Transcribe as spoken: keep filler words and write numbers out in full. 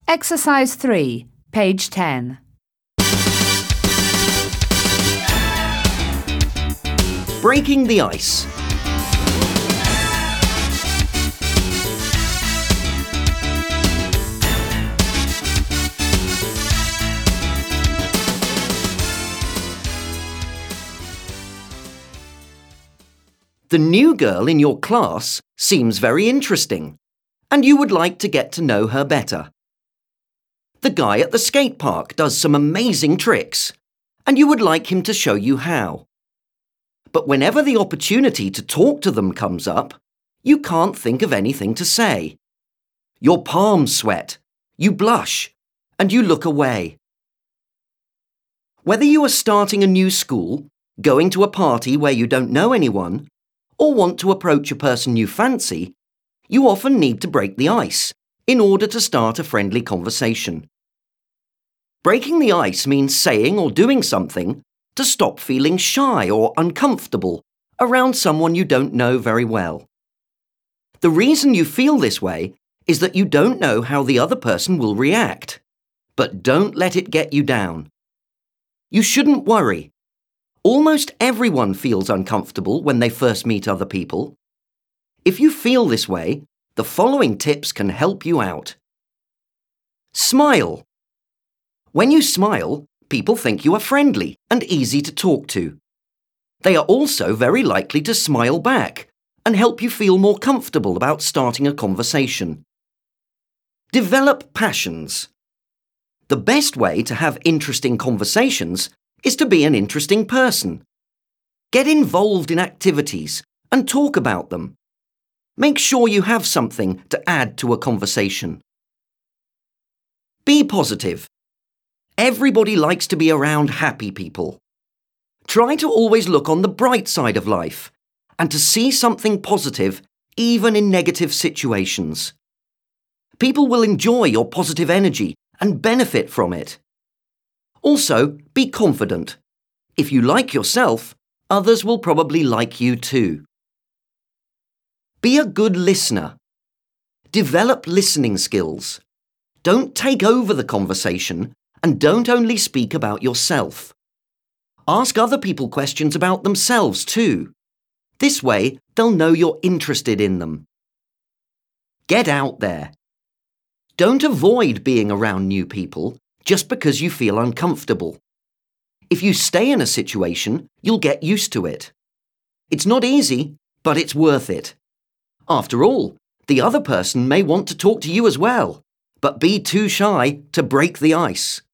Exercise three, page ten. Breaking the ice. The new girl in your class seems very interesting, and you would like to get to know her better. The guy at the skate park does some amazing tricks, and you would like him to show you how. But whenever the opportunity to talk to them comes up, you can't think of anything to say. Your palms sweat, you blush, and you look away. Whether you are starting a new school, going to a party where you don't know anyone, or want to approach a person you fancy, you often need to break the ice in order to start a friendly conversation. Breaking the ice means saying or doing something to stop feeling shy or uncomfortable around someone you don't know very well. The reason you feel this way is that you don't know how the other person will react, but don't let it get you down. You shouldn't worry. Almost everyone feels uncomfortable when they first meet other people. If you feel this way, the following tips can help you out. Smile. When you smile, people think you are friendly and easy to talk to. They are also very likely to smile back and help you feel more comfortable about starting a conversation. Develop passions. The best way to have interesting conversations is to be an interesting person. Get involved in activities and talk about them. Make sure you have something to add to a conversation. Be positive. Everybody likes to be around happy people. Try to always look on the bright side of life and to see something positive even in negative situations. People will enjoy your positive energy and benefit from it. Also, be confident. If you like yourself, others will probably like you too. Be a good listener. Develop listening skills. Don't take over the conversation and don't only speak about yourself. Ask other people questions about themselves too. This way, they'll know you're interested in them. Get out there. Don't avoid being around new people just because you feel uncomfortable. If you stay in a situation, you'll get used to it. It's not easy, but it's worth it. After all, the other person may want to talk to you as well, but be too shy to break the ice.